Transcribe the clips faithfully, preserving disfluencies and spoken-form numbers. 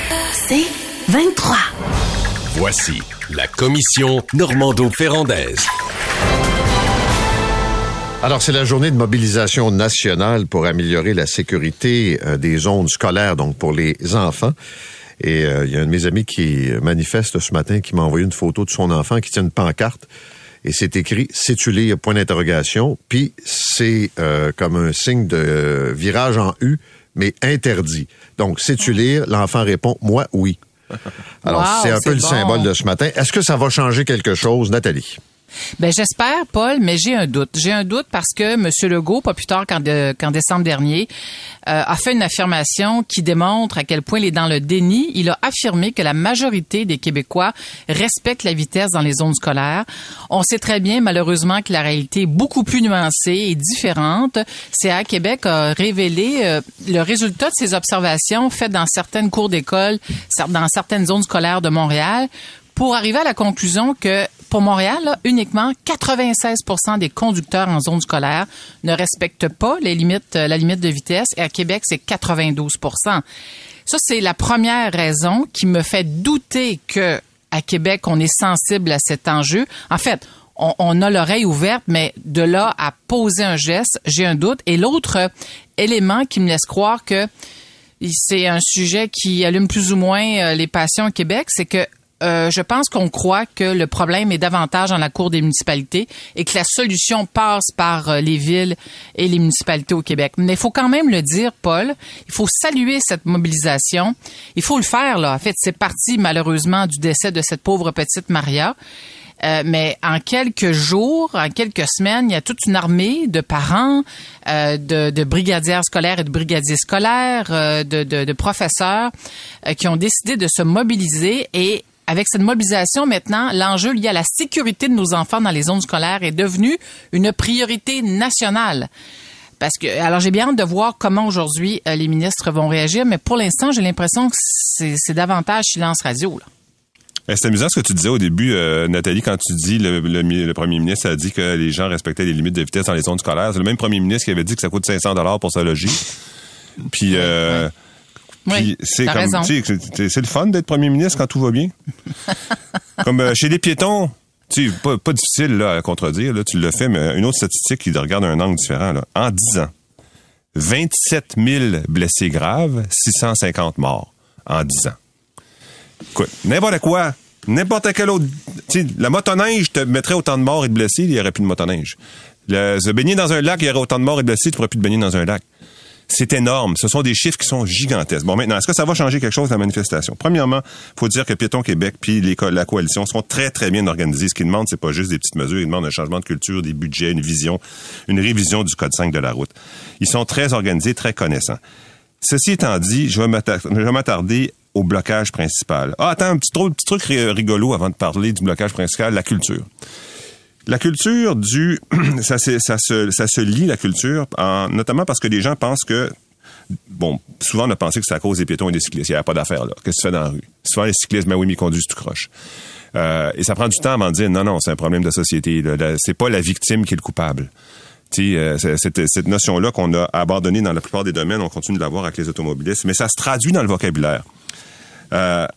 C'est vingt-trois. Voici la commission Normando-Ferrandaise. Alors, c'est la journée de mobilisation nationale pour améliorer la sécurité euh, des zones scolaires, donc pour les enfants. Et il euh, y a un de mes amis qui manifeste ce matin, qui m'a envoyé une photo de son enfant qui tient une pancarte. Et c'est écrit « Sais-tu lire? » point d'interrogation. Puis c'est euh, comme un signe de euh, virage en U, mais interdit. Donc, sais-tu lire? L'enfant répond « Moi, oui ». Alors, wow, c'est un c'est peu le bon. symbole de ce matin. Est-ce que ça va changer quelque chose, Nathalie? Ben j'espère, Paul, mais j'ai un doute. J'ai un doute parce que M. Legault, pas plus tard qu'en, de, qu'en décembre dernier, euh, a fait une affirmation qui démontre à quel point il est dans le déni. Il a affirmé que la majorité des Québécois respectent la vitesse dans les zones scolaires. On sait très bien, malheureusement, que la réalité est beaucoup plus nuancée et différente. C A Québec a révélé euh, le résultat de ces observations faites dans certaines cours d'école, dans certaines zones scolaires de Montréal, pour arriver à la conclusion que pour Montréal, là, uniquement quatre-vingt-seize pour cent des conducteurs en zone scolaire ne respectent pas les limites, la limite de vitesse. Et à Québec, c'est quatre-vingt-douze pour cent. Ça, c'est la première raison qui me fait douter que à Québec, on est sensible à cet enjeu. En fait, on, on a l'oreille ouverte, mais de là à poser un geste, j'ai un doute. Et l'autre élément qui me laisse croire que c'est un sujet qui allume plus ou moins les passions au Québec, c'est que Euh, je pense qu'on croit que le problème est davantage dans la cour des municipalités et que la solution passe par euh, les villes et les municipalités au Québec. Mais il faut quand même le dire, Paul, il faut saluer cette mobilisation. Il faut le faire, là. En fait, c'est parti, malheureusement, du décès de cette pauvre petite Maria. Euh, mais en quelques jours, en quelques semaines, il y a toute une armée de parents, euh, de, de brigadières scolaires et de brigadiers scolaires, euh, de, de, de professeurs euh, qui ont décidé de se mobiliser. Et avec cette mobilisation, maintenant, l'enjeu lié à la sécurité de nos enfants dans les zones scolaires est devenu une priorité nationale. Parce que, alors j'ai bien hâte de voir comment aujourd'hui euh, les ministres vont réagir, mais pour l'instant, j'ai l'impression que c'est, c'est davantage silence radio, là. C'est amusant ce que tu disais au début, euh, Nathalie, quand tu dis le, le, le premier ministre a dit que les gens respectaient les limites de vitesse dans les zones scolaires. C'est le même premier ministre qui avait dit que ça coûte cinq cents dollars pour se loger. Puis, euh, oui, puis c'est comme, raison. tu sais, c'est, c'est le fun d'être premier ministre quand tout va bien. Comme euh, chez les piétons, tu sais, pas, pas difficile là à contredire. Là, tu l'as fait, mais une autre statistique qui regarde un angle différent. Là. En dix ans, vingt-sept mille blessés graves, six cent cinquante morts en dix ans. Écoute, n'importe quoi, n'importe quel autre... Tu sais, la motoneige te mettrait autant de morts et de blessés, il n'y aurait plus de motoneige. Le, se baigner dans un lac, il y aurait autant de morts et de blessés, tu ne pourrais plus te baigner dans un lac. C'est énorme. Ce sont des chiffres qui sont gigantesques. Bon, maintenant, est-ce que ça va changer quelque chose, la manifestation? Premièrement, il faut dire que Piétons Québec puis les, la coalition sont très, très bien organisés. Ce qu'ils demandent, c'est pas juste des petites mesures. Ils demandent un changement de culture, des budgets, une vision, une révision du Code cinq de la route. Ils sont très organisés, très connaissants. Ceci étant dit, je vais m'attarder, je vais m'attarder au blocage principal. Ah, attends, un petit, trop, petit truc rigolo avant de parler du blocage principal, la culture. La culture du... ça, ça, se, ça se lie, la culture, en, notamment parce que les gens pensent que... Bon, souvent, on a pensé que c'est à cause des piétons et des cyclistes. Il n'y a pas d'affaire, là. Qu'est-ce que tu fais dans la rue? Souvent, les cyclistes, ben oui, mais ils conduisent tout croche. Euh, et ça prend du temps avant de dire, non, non, c'est un problème de société. Là. La, c'est pas la victime qui est le coupable. Tu sais, euh, cette, cette notion-là qu'on a abandonnée dans la plupart des domaines, on continue de l'avoir avec les automobilistes, mais ça se traduit dans le vocabulaire. Euh,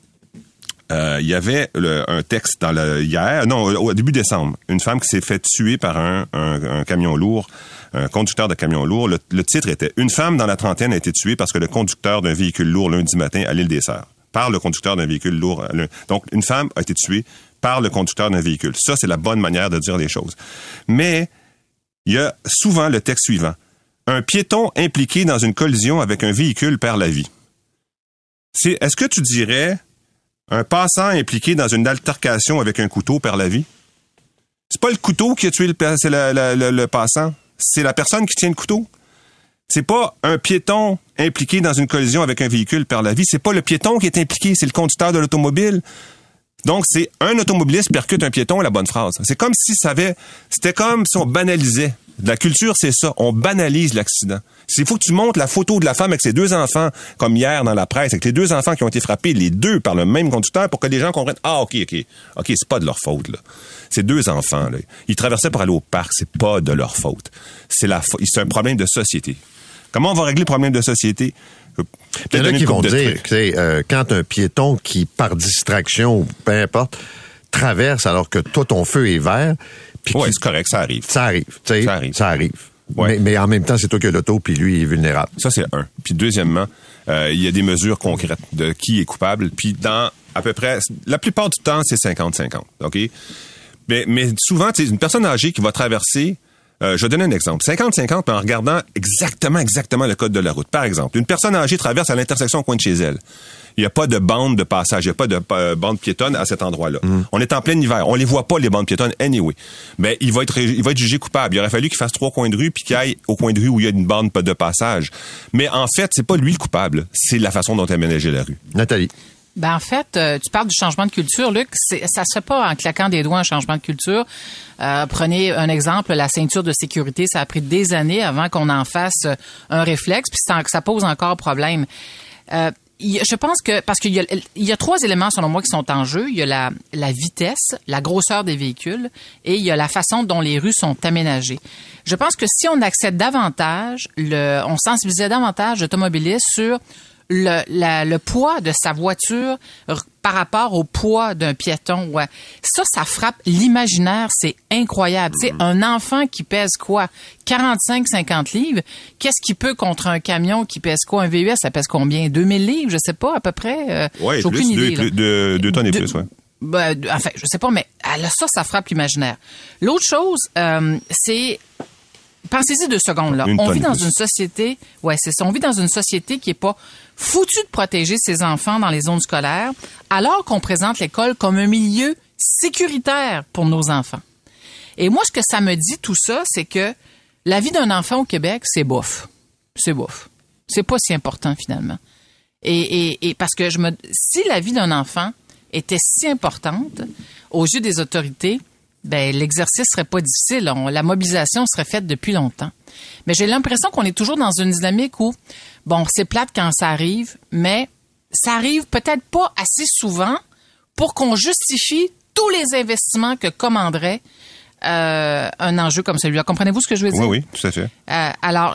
euh, il y avait le, un texte dans le, hier, non, au, au début décembre, une femme qui s'est fait tuer par un, un, un camion lourd, un conducteur de camion lourd. Le, le titre était « Une femme dans la trentaine a été tuée parce que le conducteur d'un véhicule lourd lundi matin à l'île des Sœurs. » Par le conducteur d'un véhicule lourd. Donc, une femme a été tuée par le conducteur d'un véhicule. Ça, c'est la bonne manière de dire les choses. Mais il y a souvent le texte suivant. Un piéton impliqué dans une collision avec un véhicule perd la vie. C'est, est-ce que tu dirais un passant impliqué dans une altercation avec un couteau perd la vie? C'est pas le couteau qui a tué le, c'est le, le, le, le passant. C'est la personne qui tient le couteau. C'est pas un piéton impliqué dans une collision avec un véhicule perd la vie. C'est pas le piéton qui est impliqué, c'est le conducteur de l'automobile. Donc, c'est un automobiliste percute un piéton, la bonne phrase. C'est comme si ça avait... C'était comme si on banalisait. La culture, c'est ça. On banalise l'accident. Il faut que tu montres la photo de la femme avec ses deux enfants, comme hier dans la presse, avec les deux enfants qui ont été frappés, les deux par le même conducteur, pour que les gens comprennent, ah, OK, OK, OK, c'est pas de leur faute, là. C'est deux enfants, là. Ils traversaient pour aller au parc, c'est pas de leur faute. C'est la, c'est un problème de société. Comment on va régler le problème de société? Il y en a qui vont dire que euh, quand un piéton qui, par distraction ou peu importe, traverse alors que toi, ton feu est vert... Oui, c'est correct, ça arrive. Ça arrive, tu sais, ça arrive. Ça arrive. Ouais. Mais, mais en même temps, c'est toi qui as l'auto, puis lui, il est vulnérable. Ça, c'est un. Puis deuxièmement, euh, il y a des mesures concrètes de qui est coupable. Puis dans à peu près, la plupart du temps, c'est cinquante cinquante, OK? Mais, mais souvent, tu sais, une personne âgée qui va traverser, euh, je vais donner un exemple, cinquante cinquante, mais en regardant exactement, exactement le code de la route. Par exemple, une personne âgée traverse à l'intersection au coin de chez elle. Il n'y a pas de bande de passage, il n'y a pas de euh, bande piétonne à cet endroit-là. Mm. On est en plein hiver, on les voit pas, les bandes piétonnes, anyway. Mais il va être il va être jugé coupable. Il aurait fallu qu'il fasse trois coins de rue puis qu'il aille au coin de rue où il y a une bande de passage. Mais en fait, c'est pas lui le coupable, c'est la façon dont il a aménagé la rue. Nathalie. Ben en fait, euh, tu parles du changement de culture, Luc. C'est, ça se fait pas en claquant des doigts un changement de culture. Euh, prenez un exemple, la ceinture de sécurité, ça a pris des années avant qu'on en fasse un réflexe, puis ça, ça pose encore problème. Euh, Je pense que, parce qu'il y a, il y a trois éléments, selon moi, qui sont en jeu. Il y a la, la vitesse, la grosseur des véhicules et il y a la façon dont les rues sont aménagées. Je pense que si on accède davantage, le, on sensibilisait davantage l'automobiliste sur le, la, le poids de sa voiture par rapport au poids d'un piéton. Ouais. Ça, ça frappe l'imaginaire. C'est incroyable. Tu sais, un enfant qui pèse quoi? quarante-cinq cinquante livres. Qu'est-ce qu'il peut contre un camion qui pèse quoi? Un V U S, ça pèse combien? deux mille livres? Je sais pas, à peu près. Euh, oui, j'ai aucune plus, idée. Deux, deux, deux tonnes et plus, oui. Ben, enfin, je sais pas, mais là, ça, ça frappe l'imaginaire. L'autre chose, euh, c'est... Pensez-y deux secondes, là. Une on vit dans plus. une société... Ouais, c'est ça. On vit dans une société qui est pas foutue de protéger ses enfants dans les zones scolaires, alors qu'on présente l'école comme un milieu sécuritaire pour nos enfants. Et moi, ce que ça me dit, tout ça, c'est que la vie d'un enfant au Québec, c'est bof. C'est bof. C'est pas si important, finalement. Et, et, et parce que je me... Si la vie d'un enfant était si importante aux yeux des autorités, ben l'exercice serait pas difficile. On, la mobilisation serait faite depuis longtemps. Mais j'ai l'impression qu'on est toujours dans une dynamique où, bon, c'est plate quand ça arrive, mais ça arrive peut-être pas assez souvent pour qu'on justifie tous les investissements que commanderait euh, un enjeu comme celui-là. Comprenez-vous ce que je veux dire? Oui, oui, tout à fait. Euh, alors,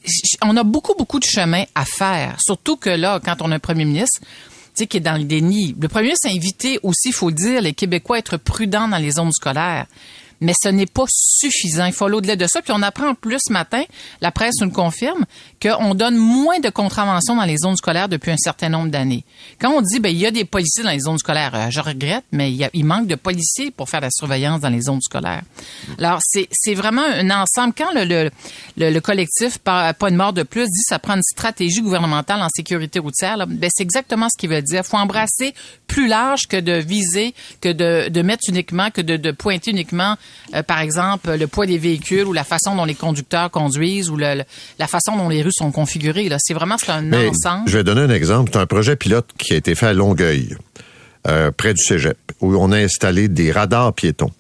on a beaucoup, beaucoup de chemin à faire. Surtout que là, quand on a un premier ministre, tu sais, qui est dans le déni. Le premier ministre a invité aussi, il faut le dire, les Québécois à être prudents dans les zones scolaires. Mais ce n'est pas suffisant. Il faut aller au-delà de ça. Puis on apprend en plus ce matin, la presse nous le confirme, qu'on donne moins de contraventions dans les zones scolaires depuis un certain nombre d'années. Quand on dit, ben il y a des policiers dans les zones scolaires, euh, je regrette, mais il, y a, il manque de policiers pour faire la surveillance dans les zones scolaires. Alors, c'est, c'est vraiment un ensemble. Quand le, le, le, le collectif Pas une mort de plus dit ça prend une stratégie gouvernementale en sécurité routière, là, ben c'est exactement ce qu'il veut dire. Il faut embrasser plus large que de viser, que de, de mettre uniquement, que de, de pointer uniquement Euh, par exemple, le poids des véhicules ou la façon dont les conducteurs conduisent ou le, le, la façon dont les rues sont configurées. Là. C'est vraiment c'est un Mais ensemble. Je vais donner un exemple. C'est un projet pilote qui a été fait à Longueuil, euh, près du cégep, où on a installé des radars piétons.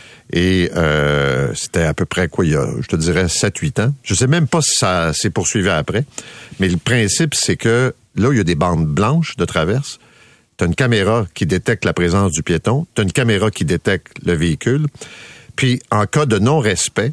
Et euh, c'était à peu près quoi, il y a, je te dirais, sept huit ans. Je sais même pas si ça s'est poursuivi après. Mais le principe, c'est que là où il y a des bandes blanches de traverse, tu as une caméra qui détecte la présence du piéton, tu as une caméra qui détecte le véhicule. Puis, en cas de non-respect,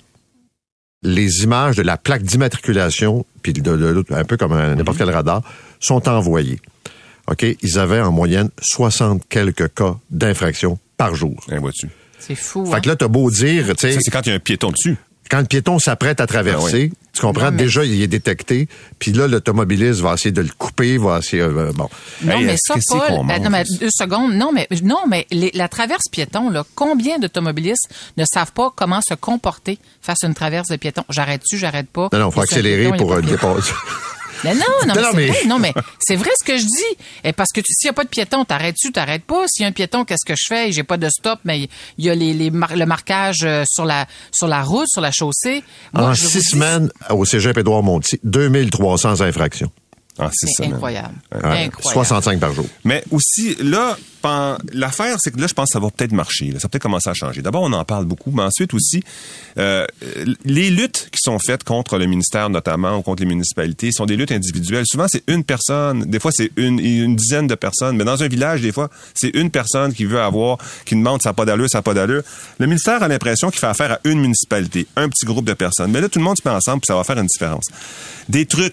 les images de la plaque d'immatriculation, puis de, de, de, un peu comme un, n'importe quel radar, sont envoyées. OK? Ils avaient en moyenne soixante quelques cas d'infraction par jour. Un vois-tu. C'est fou. Fait hein? que là, t'as beau dire, tu sais. Ça, c'est quand il y a un piéton dessus. Quand le piéton s'apprête à traverser, ah oui. tu comprends, non, mais... déjà, il est détecté, puis là, l'automobiliste va essayer de le couper, va essayer, euh, bon. Non, hey, mais ça, Paul, ben, non, mais deux secondes, non, mais, non, mais les, la traverse piéton, là, combien d'automobilistes ne savent pas comment se comporter face à une traverse de piéton? J'arrête-tu, j'arrête pas? Non, non, faut accélérer piéton, pour le dépasser. Mais non, non, mais non, c'est mais... vrai, non, mais c'est vrai ce que je dis. Et parce que tu, s'il y a pas de piéton, t'arrêtes-tu, t'arrêtes pas. S'il y a un piéton, qu'est-ce que je fais? J'ai pas de stop, mais il y a les, les mar- le marquage sur la, sur la route, sur la chaussée. Moi, en je six dis... semaines, au cégep Édouard-Montpetit, deux mille trois cents infractions. Ah, c'est c'est incroyable. Ouais. incroyable. soixante-cinq par jour. Mais aussi, là, pen, l'affaire, c'est que là, je pense que ça va peut-être marcher. Là. Ça va peut-être commencer à changer. D'abord, on en parle beaucoup, mais ensuite aussi, euh, les luttes qui sont faites contre le ministère, notamment, ou contre les municipalités, sont des luttes individuelles. Souvent, c'est une personne. Des fois, c'est une, une dizaine de personnes. Mais dans un village, des fois, c'est une personne qui veut avoir, qui demande ça n'a pas d'allure, ça n'a pas d'allure. Le ministère a l'impression qu'il fait affaire à une municipalité, un petit groupe de personnes. Mais là, tout le monde se met ensemble, puis ça va faire une différence. Des trucs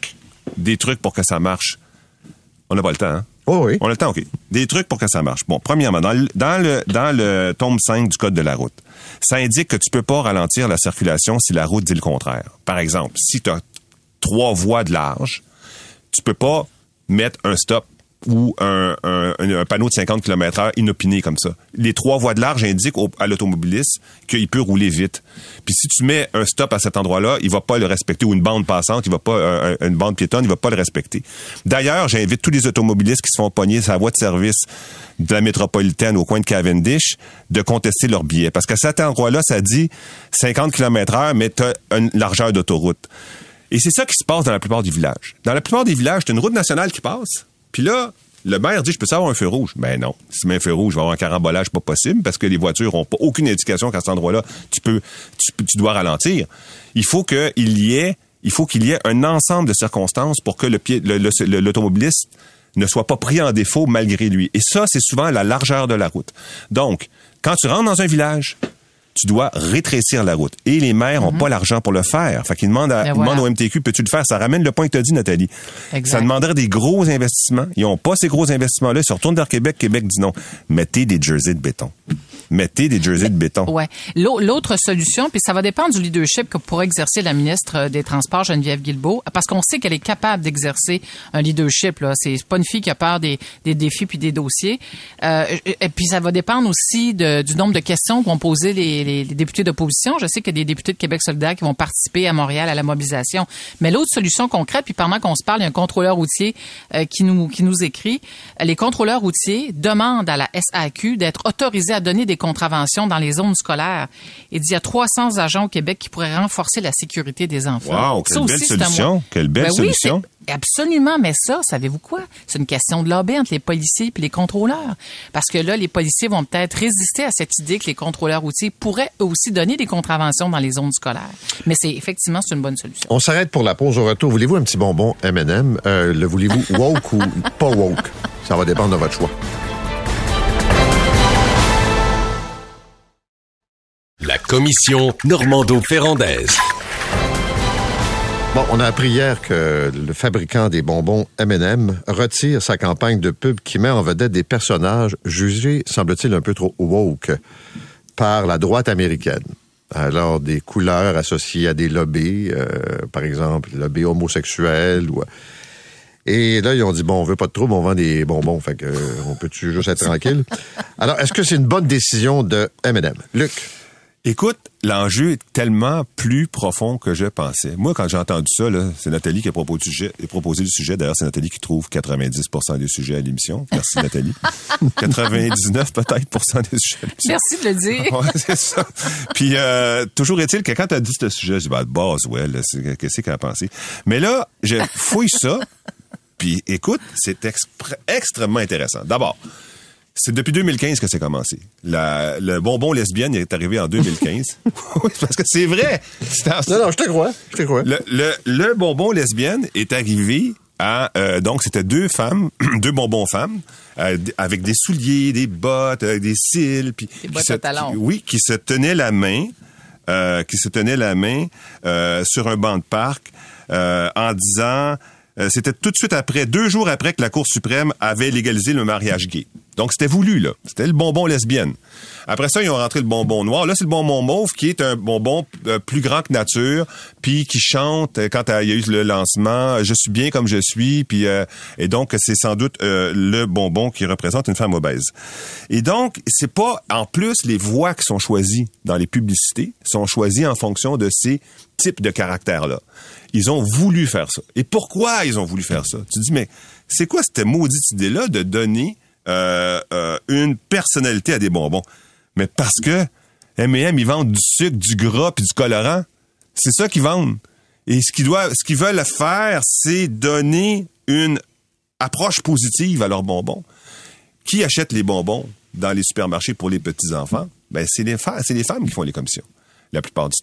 des trucs pour que ça marche. On n'a pas le temps, hein? Oh oui. On a le temps, OK. Des trucs pour que ça marche. Bon, premièrement, dans le, dans le, dans le tome cinq du Code de la route, ça indique que tu peux pas ralentir la circulation si la route dit le contraire. Par exemple, si tu as trois voies de large, tu peux pas mettre un stop ou un, un, un panneau de cinquante kilomètres heure inopiné comme ça. Les trois voies de large indiquent au, à l'automobiliste qu'il peut rouler vite. Puis si tu mets un stop à cet endroit-là, il va pas le respecter, ou une bande passante, il va pas, un, une bande piétonne, il va pas le respecter. D'ailleurs, j'invite tous les automobilistes qui se font pogner sur la voie de service de la métropolitaine au coin de Cavendish de contester leur billet. Parce qu'à cet endroit-là, ça dit cinquante kilomètres heure, mais tu as une largeur d'autoroute. Et c'est ça qui se passe dans la plupart des villages. Dans la plupart des villages, tu as une route nationale qui passe. Puis là, le maire dit, je peux savoir un feu rouge. Ben non. Si tu mets un feu rouge, il va y avoir un carambolage pas possible parce que les voitures n'ont pas aucune indication qu'à cet endroit-là, tu peux, tu, tu dois ralentir. Il faut qu'il y ait, il faut qu'il y ait un ensemble de circonstances pour que le pied, le, le, le, l'automobiliste ne soit pas pris en défaut malgré lui. Et ça, c'est souvent la largeur de la route. Donc, quand tu rentres dans un village, tu dois rétrécir la route. Et les maires n'ont mm-hmm. pas l'argent pour le faire. Fait qu'ils demandent, à, ils voilà. demandent au M T Q, peux-tu le faire? Ça ramène le point que tu as dit, Nathalie. Exact. Ça demanderait des gros investissements. Ils n'ont pas ces gros investissements-là. Ils se retournent vers Québec. Québec dit non. Mettez des jerseys de béton. Mettez des jerseys de béton. Ouais. L'autre solution, puis ça va dépendre du leadership que pourra exercer la ministre des Transports, Geneviève Guilbeault, parce qu'on sait qu'elle est capable d'exercer un leadership. Là, c'est pas une fille qui a peur des, des défis puis des dossiers. Euh, et puis ça va dépendre aussi de, du nombre de questions que vont poser les, les, les députés d'opposition. Je sais qu'il y a des députés de Québec solidaire qui vont participer à Montréal à la mobilisation. Mais l'autre solution concrète, puis pendant qu'on se parle, il y a un contrôleur routier euh, qui nous qui nous écrit. Les contrôleurs routiers demandent à la S A Q d'être autorisés à donner des contraventions dans les zones scolaires. Il dit il y a trois cents agents au Québec qui pourraient renforcer la sécurité des enfants. Wow, quelle ça belle aussi, solution. Quelle belle ben solution. Oui, absolument, mais ça, savez-vous quoi? C'est une question de lobby entre les policiers et les contrôleurs. Parce que là, les policiers vont peut-être résister à cette idée que les contrôleurs routiers pourraient eux aussi donner des contraventions dans les zones scolaires. Mais c'est effectivement, c'est une bonne solution. On s'arrête pour la pause. Au retour, voulez-vous un petit bonbon M and M? Euh, le voulez-vous woke ou pas woke? Ça va dépendre de votre choix. La commission Normando-Ferrandaise. Bon, on a appris hier que le fabricant des bonbons M and M retire sa campagne de pub qui met en vedette des personnages jugés, semble-t-il, un peu trop woke par la droite américaine. Alors, des couleurs associées à des lobbies, euh, par exemple, lobby homosexuel ou... Et là, ils ont dit, bon, on veut pas de trouble, on vend des bonbons, fait que euh, on peut-tu juste être tranquille? Alors, est-ce que c'est une bonne décision de M and M? Luc? Écoute, l'enjeu est tellement plus profond que je pensais. Moi, quand j'ai entendu ça, là, c'est Nathalie qui a proposé le sujet. Proposé le sujet. D'ailleurs, c'est Nathalie qui trouve quatre-vingt-dix pour cent des sujets à l'émission. Merci, Nathalie. quatre-vingt-dix-neuf peut-être pour cent des sujets à l'émission. Merci de le dire. Ouais, c'est ça. Puis, euh, toujours est-il que quand tu as dit ce sujet, je dis, bah, Boswell, qu'est-ce qu'elle a pensé? Mais là, je fouille ça. Puis, écoute, c'est expr- extrêmement intéressant. D'abord, c'est depuis deux mille quinze que c'est commencé. La, le bonbon lesbienne est arrivé en deux mille quinze. Oui, parce que c'est vrai. C'est en... Non, non, je te crois. Je te crois. Le, le, le bonbon lesbienne est arrivé à... Euh, donc, c'était deux femmes, deux bonbons femmes, euh, avec des souliers, des bottes, euh, des cils. Puis, des bottes se, à talons. Oui, qui se tenaient la main, euh, qui se tenaient la main euh, sur un banc de parc euh, en disant... Euh, c'était tout de suite après, deux jours après que la Cour suprême avait légalisé le mariage gay. Donc, c'était voulu, là. C'était le bonbon lesbienne. Après ça, ils ont rentré le bonbon noir. Là, c'est le bonbon mauve qui est un bonbon euh, plus grand que nature, puis qui chante euh, quand il y a eu le lancement « Je suis bien comme je suis », puis euh, et donc, c'est sans doute euh, le bonbon qui représente une femme obèse. Et donc, c'est pas... En plus, les voix qui sont choisies dans les publicités sont choisies en fonction de ces types de caractères-là. Ils ont voulu faire ça. Et pourquoi ils ont voulu faire ça? Tu te dis, mais c'est quoi cette maudite idée-là de donner euh, euh, une personnalité à des bonbons? Mais parce que M and M, ils vendent du sucre, du gras puis du colorant. C'est ça qu'ils vendent. Et ce qu'ils doivent, ce qu'ils veulent faire, c'est donner une approche positive à leurs bonbons. Qui achète les bonbons dans les supermarchés pour les petits-enfants? Ben, c'est les, fa- c'est les femmes qui font les commissions, la plupart du temps.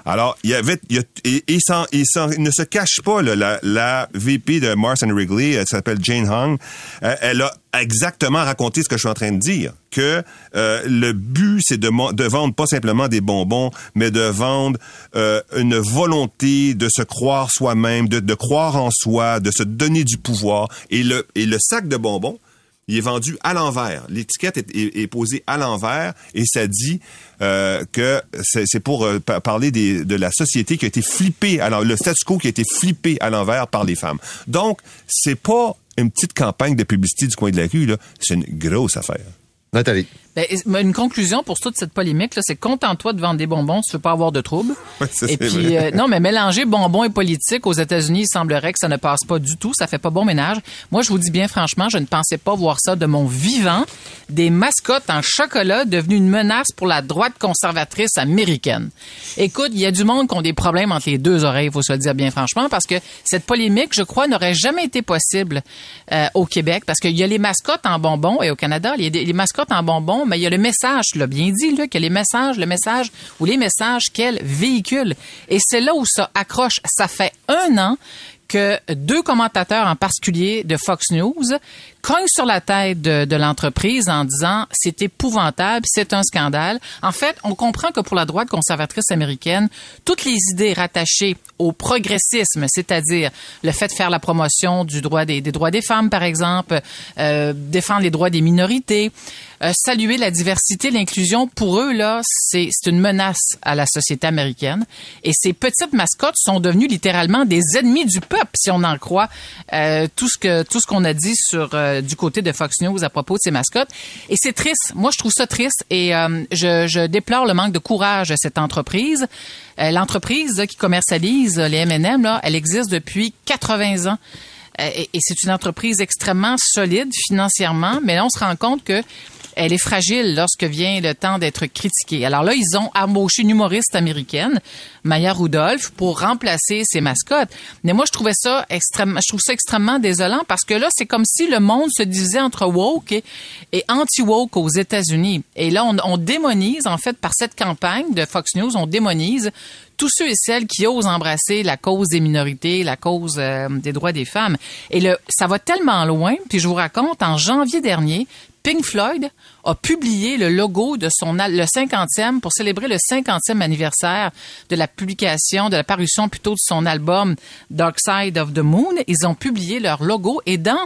Alors, il y avait, il y a, et, et, sans, et sans, il ne se cache pas, là, la, la V P de Mars and Wrigley, elle s'appelle Jane Hong, euh, elle a exactement raconté ce que je suis en train de dire, que euh, le but, c'est de, de vendre pas simplement des bonbons, mais de vendre euh, une volonté de se croire soi-même, de, de croire en soi, de se donner du pouvoir. Et le, et le sac de bonbons, il est vendu à l'envers. L'étiquette est, est, est posée à l'envers et ça dit euh, que c'est, c'est pour euh, parler des, de la société qui a été flippée, alors le statu quo qui a été flippé à l'envers par les femmes. Donc, c'est pas une petite campagne de publicité du coin de la rue, là. C'est une grosse affaire. Nathalie. Ben, une conclusion pour toute cette polémique, là, c'est contente-toi de vendre des bonbons si tu veux pas avoir de troubles. Ouais, ça, et puis, euh, non, mais mélanger bonbons et politique aux États-Unis, il semblerait que ça ne passe pas du tout. Ça fait pas bon ménage. Moi, je vous dis bien franchement, je ne pensais pas voir ça de mon vivant. Des mascottes en chocolat devenues une menace pour la droite conservatrice américaine. Écoute, il y a du monde qui ont des problèmes entre les deux oreilles, il faut se le dire bien franchement, parce que cette polémique, je crois, n'aurait jamais été possible euh, au Québec, parce qu'il y a les mascottes en bonbons, et au Canada, il y a des, les mascottes en bonbons, mais il y a le message, tu l'as bien dit, là, que les messages, le message ou les messages qu'elle véhicule. Et c'est là où ça accroche. Ça fait un an que deux commentateurs en particulier de Fox News cognent sur la tête de, de l'entreprise en disant c'est épouvantable, c'est un scandale. En fait, on comprend que pour la droite conservatrice américaine, toutes les idées rattachées au progressisme, c'est-à-dire le fait de faire la promotion du droit des, des droits des femmes, par exemple, euh, défendre les droits des minorités, euh, saluer la diversité, l'inclusion, pour eux, là, c'est, c'est une menace à la société américaine. Et ces petites mascottes sont devenues littéralement des ennemis du peuple, si on en croit euh, tout ce que tout ce qu'on a dit sur euh, du côté de Fox News à propos de ces mascottes. Et c'est triste. Moi, je trouve ça triste et euh, je, je déplore le manque de courage de cette entreprise. Euh, l'entreprise là, qui commercialise les M and M, là, elle existe depuis quatre-vingts ans. Euh, et, et c'est une entreprise extrêmement solide financièrement, mais là, on se rend compte que elle est fragile lorsque vient le temps d'être critiquée. Alors là, ils ont embauché une humoriste américaine, Maya Rudolph, pour remplacer ses mascottes. Mais moi, je trouvais ça extrêmement, je trouve ça extrêmement désolant parce que là, c'est comme si le monde se divisait entre woke et, et anti-woke aux États-Unis. Et là, on, on démonise, en fait, par cette campagne de Fox News, on démonise tous ceux et celles qui osent embrasser la cause des minorités, la cause euh, des droits des femmes. Et le, ça va tellement loin, puis je vous raconte, en janvier dernier, Pink Floyd a publié le logo de son le cinquantième pour célébrer le cinquantième anniversaire de la publication, de la parution plutôt de son album Dark Side of the Moon. Ils ont publié leur logo et dans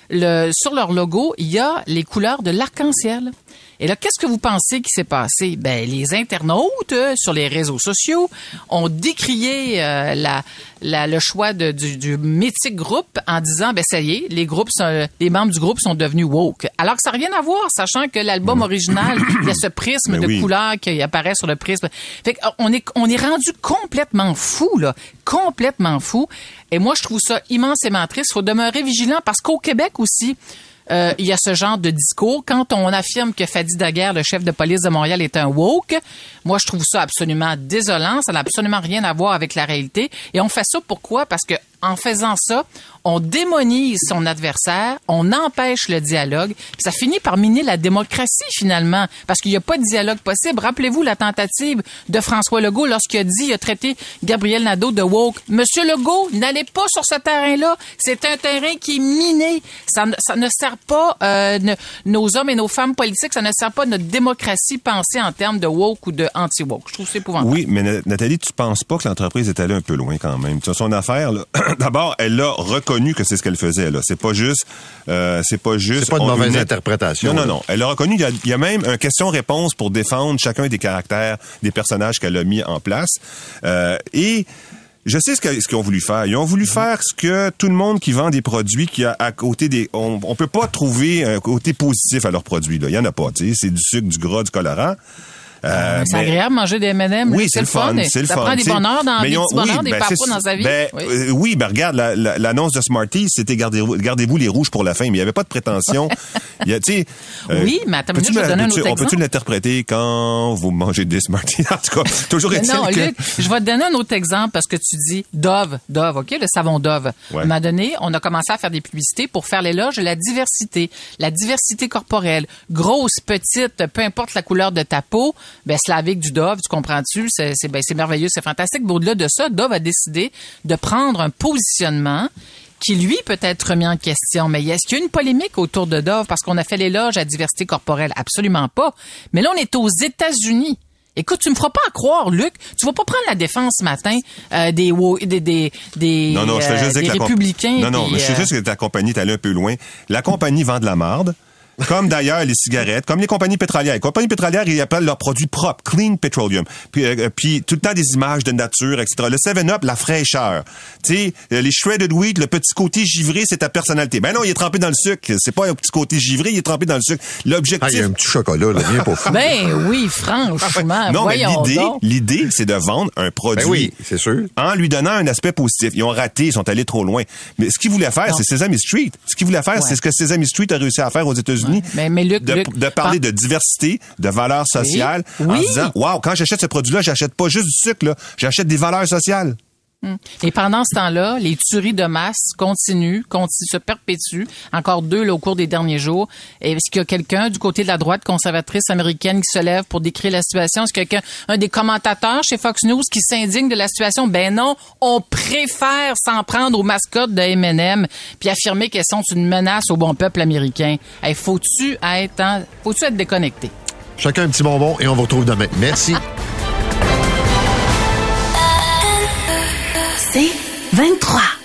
le sur leur logo, il y a les couleurs de l'arc-en-ciel. Et là, qu'est-ce que vous pensez qui s'est passé? Ben, les internautes euh, sur les réseaux sociaux ont décrié euh, la, la, le choix de, du, du mythique groupe en disant, ben ça y est, les groupes, sont, les membres du groupe sont devenus woke. Alors que ça n'a rien à voir, sachant que l'album original, il y a ce prisme ben de oui. couleur qui apparaît sur le prisme. Fait qu'on est, on est rendu complètement fou, là, complètement fou. Et moi, je trouve ça immensément triste. Il faut demeurer vigilant parce qu'au Québec aussi, Euh, il y a ce genre de discours. Quand on affirme que Fadi Daguerre, le chef de police de Montréal, est un woke, moi, je trouve ça absolument désolant. Ça n'a absolument rien à voir avec la réalité. Et on fait ça pourquoi? Parce que en faisant ça, on démonise son adversaire, on empêche le dialogue, puis ça finit par miner la démocratie finalement, parce qu'il n'y a pas de dialogue possible. Rappelez-vous la tentative de François Legault lorsqu'il a dit, il a traité Gabriel Nadeau de woke. Monsieur Legault, n'allez pas sur ce terrain-là. C'est un terrain qui est miné. Ça, ça ne sert pas euh, ne, nos hommes et nos femmes politiques, ça ne sert pas notre démocratie pensée en termes de woke ou de anti-woke. Je trouve que c'est épouvantable. Oui, mais Nathalie, tu penses pas que l'entreprise est allée un peu loin quand même? Tu as son affaire, là. D'abord, elle a reconnu que c'est ce qu'elle faisait, là. C'est pas juste, euh, c'est pas juste. C'est pas une mauvaise venait... interprétation. Non, non, non. Elle a reconnu, il y a, il y a même un question-réponse pour défendre chacun des caractères des personnages qu'elle a mis en place. Euh, et, je sais ce, que, ce qu'ils ont voulu faire. Ils ont voulu faire ce que tout le monde qui vend des produits, qui a à côté des, on, on peut pas trouver un côté positif à leurs produits, là. Il y en a pas, tu sais. C'est du sucre, du gras, du colorant. Euh, c'est mais... agréable de manger des M and M. Oui, c'est, c'est le fun. fun c'est le ça fun. prend des bonheurs dans des ont, petits bonheurs, oui, des ben, papas dans sa vie. Ben, oui. Euh, oui, ben regarde, la, la, l'annonce de Smarties, c'était gardez-vous, gardez-vous les rouges pour la fin, mais il n'y avait pas de prétention. il y a, tu sais. Euh, oui, mais attends, je vais donner un autre exemple. On peut-tu l'interpréter quand vous mangez des Smarties? En tout cas, toujours est-il non, que... Luc, je vais te donner un autre exemple parce que tu dis Dove, Dove, OK, le savon Dove. Ouais. À un moment donné, on a commencé à faire des publicités pour faire l'éloge de la diversité, la diversité corporelle, grosse, petite, peu importe la couleur de ta peau, ben, slavique du Dove, tu comprends-tu? C'est, c'est, ben, c'est merveilleux, c'est fantastique. Mais au-delà de ça, Dove a décidé de prendre un positionnement qui, lui, peut être remis en question. Mais est-ce qu'il y a une polémique autour de Dove parce qu'on a fait l'éloge à la diversité corporelle? Absolument pas. Mais là, on est aux États-Unis. Écoute, tu me feras pas croire, Luc, tu vas pas prendre la défense ce matin euh, des, des des des non, non, je fais juste euh, dire des que la républicains. comp... Non, non, des, mais je sais juste que ta compagnie est allée un peu loin. La compagnie vend de la marde. Comme d'ailleurs les cigarettes, comme les compagnies pétrolières. Les compagnies pétrolières, ils appellent leurs produits propres, clean petroleum. Puis, euh, puis tout le temps des images de nature, et cetera. Le seven up, la fraîcheur. Tu sais, les shredded wheat, le petit côté givré, c'est ta personnalité. Ben non, il est trempé dans le sucre. C'est pas un petit côté givré, il est trempé dans le sucre. L'objectif... Ah, il y a un petit chocolat, là, bien pour fou. Ben oui, franchement, non, mais voyons l'idée, donc. l'idée, c'est de vendre un produit. Ben oui, c'est sûr. En lui donnant un aspect positif. Ils ont raté, ils sont allés trop loin. Mais ce qu'ils voulaient faire, non. c'est Sesame Street. Ce qu'ils voulaient faire, ouais. c'est ce que Sesame Street a réussi à faire aux États-Unis. Ouais. Mais, mais Luc, De, Luc, de parler par... de diversité, de valeurs sociales, oui. en Oui. disant, waouh, quand j'achète ce produit-là, j'achète pas juste du sucre, là, j'achète des valeurs sociales. Et pendant ce temps-là, les tueries de masse continuent, continuent, se perpétuent. Encore deux là, au cours des derniers jours. Est-ce qu'il y a quelqu'un du côté de la droite conservatrice américaine qui se lève pour décrire la situation? Est-ce qu'il y a quelqu'un, un des commentateurs chez Fox News qui s'indigne de la situation? Ben non, on préfère s'en prendre aux mascottes de M and M puis affirmer qu'elles sont une menace au bon peuple américain. Hey, faut-tu être, hein, faut-tu être déconnecté? Chacun un petit bonbon et on vous retrouve demain. Merci. C'est vingt-trois.